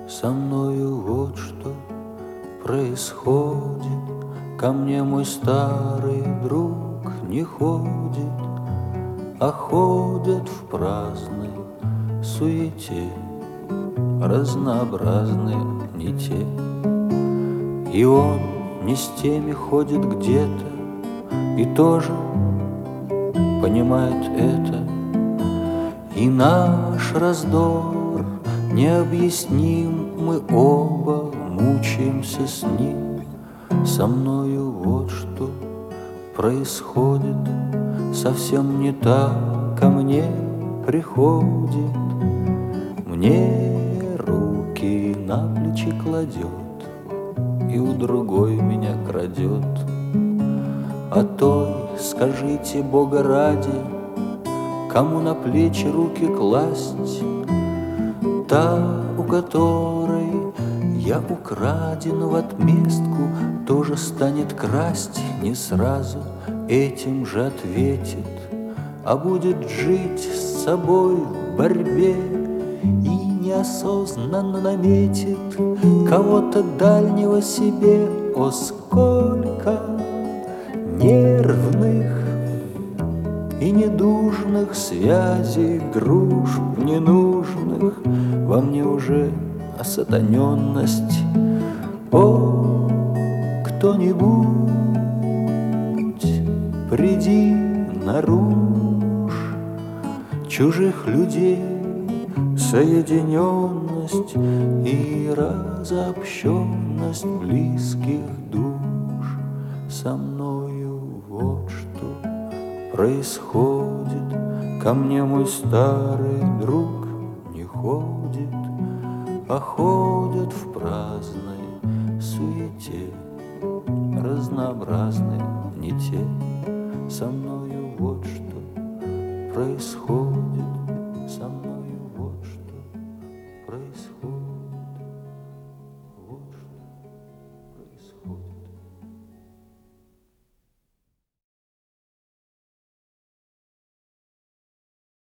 Со мною вот что происходит. Ко мне мой старый друг не ходит, а ходят в праздной суете разнообразные не те. И он не с теми ходит где-то и тоже понимает это. И наш раздор необъясним, мы оба мучаемся с ним. Со мною вот что происходит, совсем не так ко мне приходит. Мне руки на плечи кладет и у другой меня крадет. А той, скажите Бога ради, кому на плечи руки класть? Та, у которой я украден в отместку, тоже станет красть не сразу, этим же ответит, а будет жить с собой в борьбе и неосознанно наметит кого-то дальнего себе. О, сколько нервных и недужных связей, дружб ненужных, во мне уже осатаненность. О, кто-нибудь, приди наружь, чужих людей соединенность и разобщенность близких душ. Со мною вот что происходит. Ко мне мой старый друг не ходит, а ходят в праздной суете разнообразные не те. Со мною вот что происходит. Со мной